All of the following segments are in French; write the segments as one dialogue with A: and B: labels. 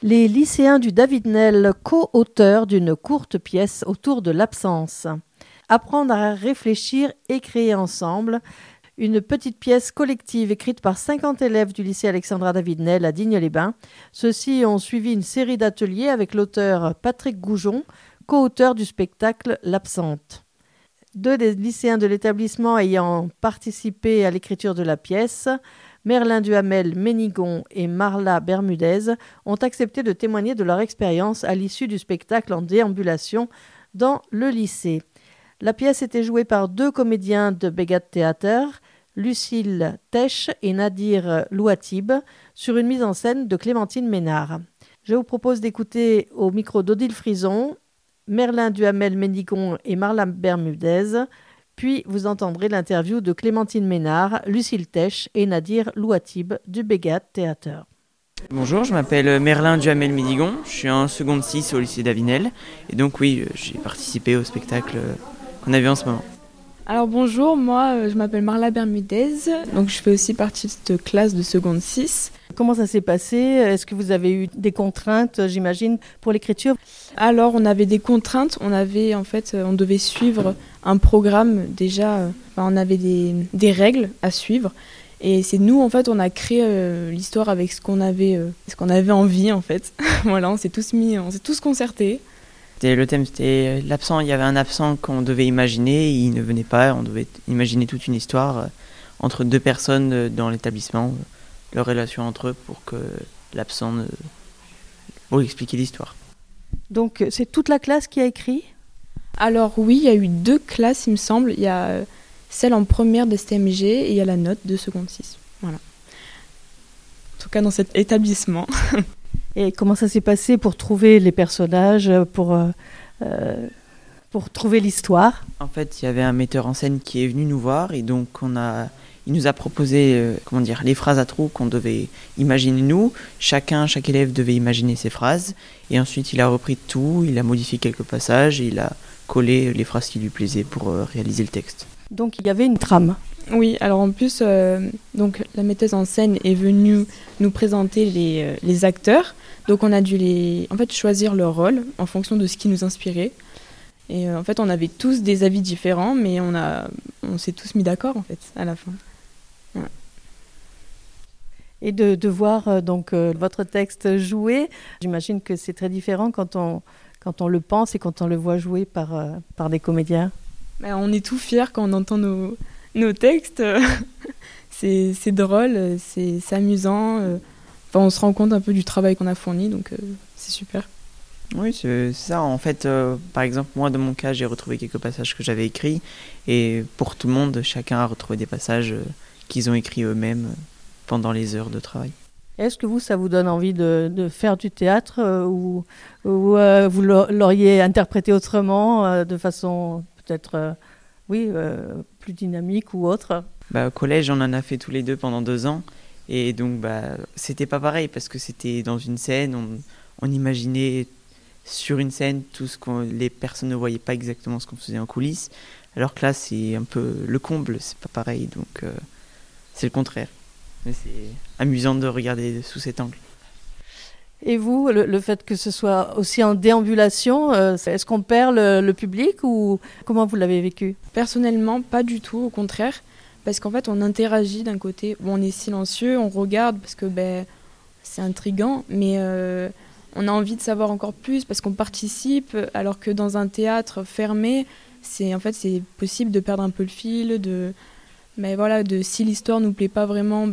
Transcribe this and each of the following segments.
A: Les lycéens du David-Nel, co-auteurs d'une courte pièce autour de l'absence. Apprendre à réfléchir et créer ensemble. Une petite pièce collective écrite par 50 élèves du lycée Alexandra David-Nel à Digne-les-Bains. Ceux-ci ont suivi une série d'ateliers avec l'auteur Patrick Goujon, co-auteur du spectacle L'Absente. 2 des lycéens de l'établissement ayant participé à l'écriture de la pièce, Merlin Duhamel Ménigon et Marla Bermudez, ont accepté de témoigner de leur expérience à l'issue du spectacle en déambulation dans le lycée. La pièce était jouée par 2 comédiens de Begat Theater, Lucille Tesch et Nadir Louatib, sur une mise en scène de Clémentine Ménard. Je vous propose d'écouter au micro d'Odile Frison, Merlin Duhamel Ménigon et Marla Bermudez, puis vous entendrez l'interview de Clémentine Ménard, Lucille Tesch et Nadir Louatib du Begat Theater.
B: Bonjour, je m'appelle Merlin Duhamel Ménigon, je suis en seconde 6 au lycée David-Nel et donc oui, j'ai participé au spectacle qu'on a vu en ce moment.
C: Alors bonjour, moi je m'appelle Marla Bermudez, donc je fais aussi partie de cette classe de seconde 6.
A: Comment ça s'est passé ? Est-ce que vous avez eu des contraintes, j'imagine, pour l'écriture ?
C: Alors on avait des contraintes, on devait suivre un programme déjà, on avait des règles à suivre. Et c'est nous, en fait, on a créé l'histoire avec ce qu'on avait envie, en fait. Voilà, on s'est tous concertés.
B: Le thème, c'était l'absent. Il y avait un absent qu'on devait imaginer, il ne venait pas. On devait imaginer toute une histoire entre 2 personnes dans l'établissement, leur relation entre eux pour que l'absent pour expliquer l'histoire.
A: Donc, c'est toute la classe qui a écrit ?
C: Alors oui, il y a eu 2 classes, il me semble. Il y a celle en première de STMG et il y a la note de seconde 6. Voilà. En tout cas, dans cet établissement.
A: Et comment ça s'est passé pour trouver les personnages, pour trouver l'histoire ?
B: En fait, il y avait un metteur en scène qui est venu nous voir et donc il nous a proposé les phrases à trous qu'on devait imaginer nous. Chaque élève devait imaginer ses phrases et ensuite il a repris tout, il a modifié quelques passages et il a collé les phrases qui lui plaisaient pour réaliser le texte.
A: Donc il y avait une trame.
C: Oui, alors en plus, donc la metteuse en scène est venue nous présenter les acteurs. Donc on a dû choisir leur rôle en fonction de ce qui nous inspirait. Et en fait, on avait tous des avis différents, mais on s'est tous mis d'accord en fait à la fin. Voilà.
A: Et de voir votre texte joué, j'imagine que c'est très différent quand on le pense et quand on le voit joué par des comédiens.
C: On est tout fiers quand on entend nos textes. C'est drôle, c'est amusant. On se rend compte un peu du travail qu'on a fourni, donc c'est super.
B: Oui, c'est ça. En fait, par exemple, moi, dans mon cas, j'ai retrouvé quelques passages que j'avais écrits. Et pour tout le monde, chacun a retrouvé des passages qu'ils ont écrits eux-mêmes pendant les heures de travail.
A: Est-ce que ça vous donne envie de faire du théâtre ou vous l'auriez interprété autrement, de façon peut-être plus dynamique ou autre ?
B: Au collège, on en a fait tous les 2 pendant 2 ans. Et donc, c'était pas pareil parce que c'était dans une scène, on imaginait sur une scène tout ce les personnes ne voyaient pas exactement ce qu'on faisait en coulisses. Alors que là, c'est un peu le comble, c'est pas pareil. Donc, c'est le contraire. Mais c'est amusant de regarder sous cet angle.
A: Et vous, le fait que ce soit aussi en déambulation, est-ce qu'on perd le public ou comment vous l'avez vécu ?
C: Personnellement, pas du tout, au contraire. Parce qu'en fait, on interagit d'un côté. On est silencieux, on regarde parce que c'est intriguant, mais on a envie de savoir encore plus parce qu'on participe, alors que dans un théâtre fermé, c'est possible de perdre un peu le fil, si l'histoire nous plaît pas vraiment,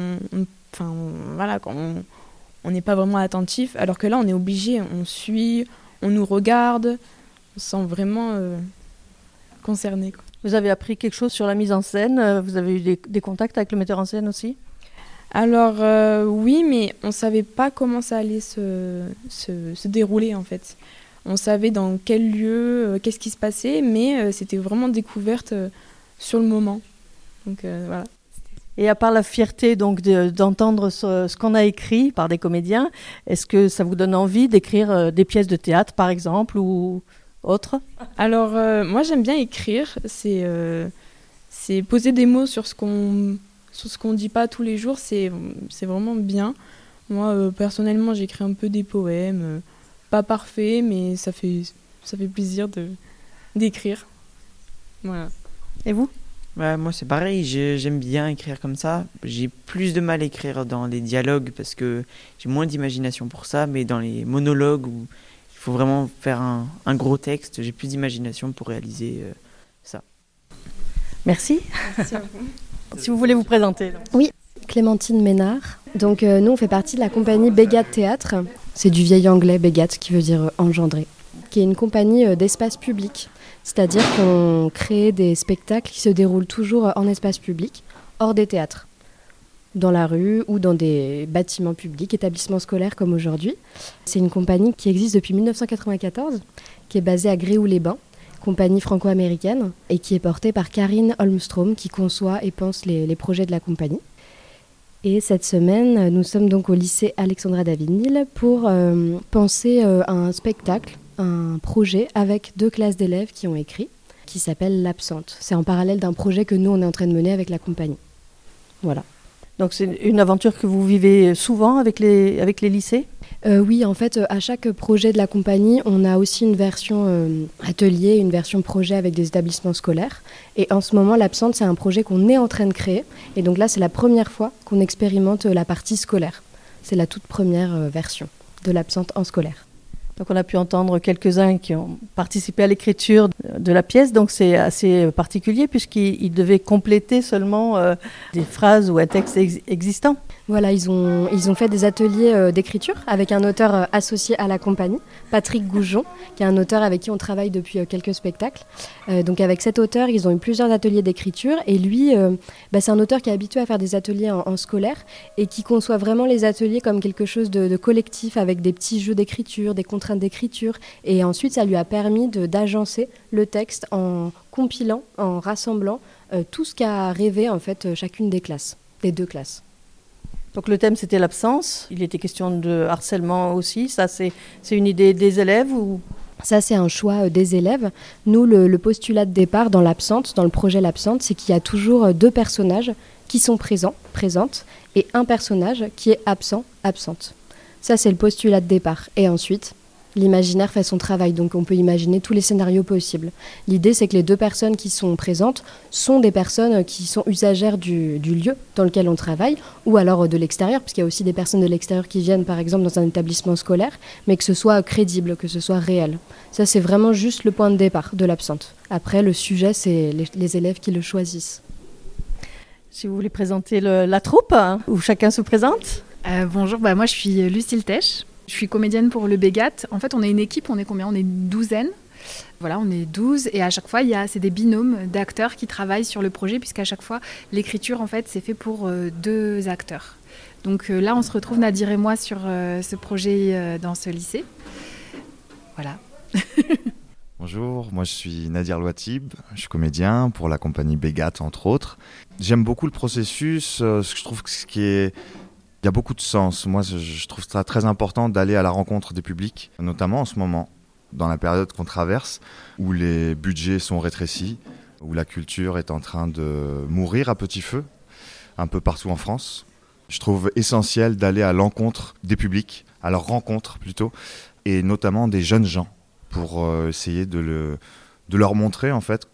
C: on n'est pas vraiment attentif, alors que là, on est obligé, on suit, on nous regarde, on se sent vraiment concerné, quoi.
A: Vous avez appris quelque chose sur la mise en scène ? Vous avez eu des contacts avec le metteur en scène aussi ?
C: Alors oui, mais on ne savait pas comment ça allait se dérouler en fait. On savait dans quel lieu, qu'est-ce qui se passait, mais c'était vraiment découverte sur le moment. Donc voilà.
A: Et à part la fierté d'entendre ce qu'on a écrit par des comédiens, est-ce que ça vous donne envie d'écrire des pièces de théâtre par exemple ou autre ?
C: Alors moi j'aime bien écrire, c'est poser des mots sur ce qu'on dit pas tous les jours, c'est vraiment bien. Moi, personnellement, j'écris un peu des poèmes, pas parfaits, mais ça fait plaisir d'écrire. Voilà.
A: Et vous?
B: Moi, c'est pareil, j'aime bien écrire comme ça. J'ai plus de mal à écrire dans les dialogues parce que j'ai moins d'imagination pour ça, mais dans les monologues où il faut vraiment faire un gros texte, j'ai plus d'imagination pour réaliser ça.
A: Merci.
C: Merci à vous.
A: Si vous voulez vous présenter.
D: Oui, Clémentine Ménard. Donc nous, on fait partie de la compagnie Bégat Théâtre. C'est du vieil anglais, Bégat, qui veut dire engendré, qui est une compagnie d'espace public. C'est-à-dire qu'on crée des spectacles qui se déroulent toujours en espace public, hors des théâtres, dans la rue ou dans des bâtiments publics, établissements scolaires comme aujourd'hui. C'est une compagnie qui existe depuis 1994, qui est basée à Gréoux-les-Bains, compagnie franco-américaine, et qui est portée par Karine Holmstrom, qui conçoit et pense les projets de la compagnie. Et cette semaine, nous sommes donc au lycée Alexandra David-Nil pour penser un spectacle, un projet avec 2 classes d'élèves qui ont écrit, qui s'appelle L'Absente. C'est en parallèle d'un projet que nous, on est en train de mener avec la compagnie. Voilà.
A: Donc c'est une aventure que vous vivez souvent avec les lycées?
D: Oui, en fait, à chaque projet de la compagnie, on a aussi une version atelier, une version projet avec des établissements scolaires. Et en ce moment, l'Absente, c'est un projet qu'on est en train de créer. Et donc là, c'est la première fois qu'on expérimente la partie scolaire. C'est la toute première version de l'Absente en scolaire.
A: Donc on a pu entendre quelques-uns qui ont participé à l'écriture de la pièce, donc c'est assez particulier puisqu'ils devaient compléter seulement des phrases ou un texte existant.
D: Voilà, ils ont fait des ateliers d'écriture avec un auteur associé à la compagnie, Patrick Goujon, qui est un auteur avec qui on travaille depuis quelques spectacles. Donc avec cet auteur, ils ont eu plusieurs ateliers d'écriture et lui, c'est un auteur qui est habitué à faire des ateliers en scolaire et qui conçoit vraiment les ateliers comme quelque chose de collectif avec des petits jeux d'écriture, des contraintes d'écriture. Et ensuite, ça lui a permis d'agencer le texte en compilant, en rassemblant tout ce qu'a rêvé en fait chacune des classes, des 2 classes.
A: Donc le thème c'était l'absence, il était question de harcèlement aussi, ça c'est une idée des élèves ou...
D: Ça, c'est un choix des élèves. Nous, le postulat de départ dans l'Absente, dans le projet L'Absente, c'est qu'il y a toujours 2 personnages qui sont présentes, et un personnage qui est absent, absente. Ça, c'est le postulat de départ. Et ensuite, l'imaginaire fait son travail, donc on peut imaginer tous les scénarios possibles. L'idée, c'est que les 2 personnes qui sont présentes sont des personnes qui sont usagères du lieu dans lequel on travaille, ou alors de l'extérieur, parce qu'il y a aussi des personnes de l'extérieur qui viennent, par exemple, dans un établissement scolaire, mais que ce soit crédible, que ce soit réel. Ça, c'est vraiment juste le point de départ de l'Absente. Après, le sujet, c'est les élèves qui le choisissent.
A: Si vous voulez présenter la troupe, où chacun se présente.
E: Bonjour, moi je suis Lucille Tesch. Je suis comédienne pour le Bégat. En fait, on est une équipe, on est combien? On est une douzaine. Voilà, on est 12 et à chaque fois, c'est des binômes d'acteurs qui travaillent sur le projet puisqu'à chaque fois, l'écriture, en fait, c'est fait pour 2 acteurs. Donc là, on se retrouve, Nadir et moi, sur ce projet dans ce lycée. Voilà.
F: Bonjour, moi je suis Nadir Louatib, je suis comédien pour la compagnie Bégat, entre autres. J'aime beaucoup le processus, je trouve il y a beaucoup de sens. Moi, je trouve ça très important d'aller à la rencontre des publics, notamment en ce moment, dans la période qu'on traverse, où les budgets sont rétrécis, où la culture est en train de mourir à petit feu, un peu partout en France. Je trouve essentiel d'aller à l'encontre des publics, à leur rencontre plutôt, et notamment des jeunes gens, pour essayer de leur montrer en fait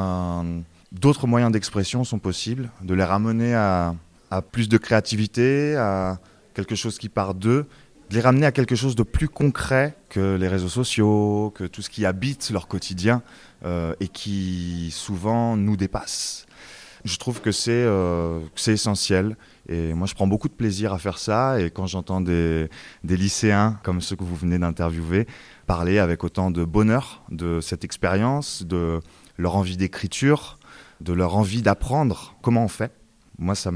F: d'autres moyens d'expression sont possibles, de les ramener à plus de créativité, à quelque chose qui part d'eux, de les ramener à quelque chose de plus concret que les réseaux sociaux, que tout ce qui habite leur quotidien et qui souvent nous dépasse. Je trouve que c'est essentiel et moi je prends beaucoup de plaisir à faire ça et quand j'entends des lycéens comme ceux que vous venez d'interviewer parler avec autant de bonheur de cette expérience, de leur envie d'écriture, de leur envie d'apprendre comment on fait, moi ça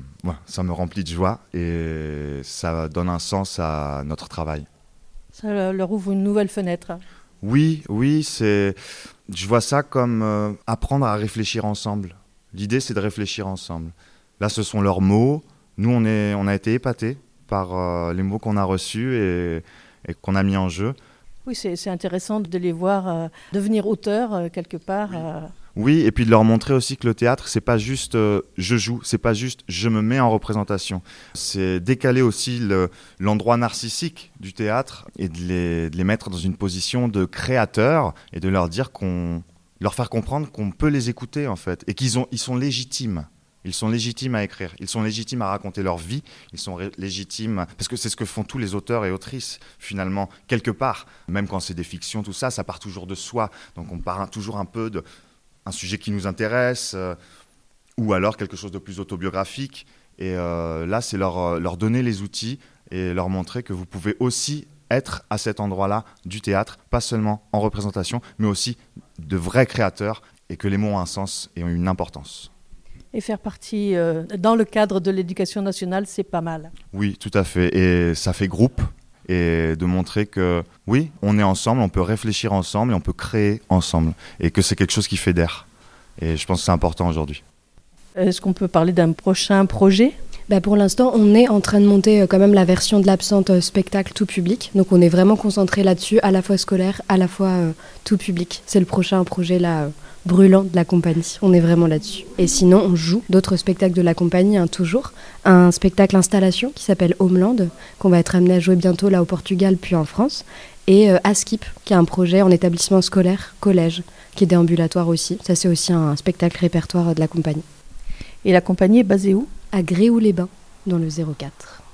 F: me remplit de joie et ça donne un sens à notre travail.
A: Ça leur ouvre une nouvelle fenêtre.
F: Oui, je vois ça comme apprendre à réfléchir ensemble. L'idée, c'est de réfléchir ensemble. Là, ce sont leurs mots. Nous, on a été épatés par les mots qu'on a reçus et qu'on a mis en jeu.
A: Oui, c'est intéressant de les voir devenir auteurs quelque part.
F: Oui, et puis de leur montrer aussi que le théâtre, c'est pas juste je joue, c'est pas juste je me mets en représentation. C'est décaler aussi l'endroit narcissique du théâtre et de les mettre dans une position de créateur et de leur dire leur faire comprendre qu'on peut les écouter en fait et ils sont légitimes. Ils sont légitimes à écrire, ils sont légitimes à raconter leur vie, ils sont légitimes, parce que c'est ce que font tous les auteurs et autrices, finalement, quelque part. Même quand c'est des fictions, tout ça, ça part toujours de soi. Donc on part toujours un peu d'un sujet qui nous intéresse, ou alors quelque chose de plus autobiographique. Et là, c'est leur donner les outils et leur montrer que vous pouvez aussi être à cet endroit-là du théâtre, pas seulement en représentation, mais aussi de vrais créateurs, et que les mots ont un sens et ont une importance.
A: Et faire partie dans le cadre de l'éducation nationale, c'est pas mal.
F: Oui, tout à fait. Et ça fait groupe. Et de montrer que, oui, on est ensemble, on peut réfléchir ensemble et on peut créer ensemble. Et que c'est quelque chose qui fédère. Et je pense que c'est important aujourd'hui.
A: Est-ce qu'on peut parler d'un prochain projet ?
D: Pour l'instant, on est en train de monter quand même la version de l'absente spectacle tout public. Donc on est vraiment concentré là-dessus, à la fois scolaire, à la fois tout public. C'est le prochain projet là. Brûlant de la compagnie, on est vraiment là-dessus. Et sinon, on joue d'autres spectacles de la compagnie, toujours. Un spectacle installation qui s'appelle Homeland, qu'on va être amené à jouer bientôt là au Portugal, puis en France. Et Askip, qui est un projet en établissement scolaire, collège, qui est déambulatoire aussi. Ça, c'est aussi un spectacle répertoire de la compagnie.
A: Et la compagnie est basée où ?
D: À Gréoux-les-Bains, dans le 04.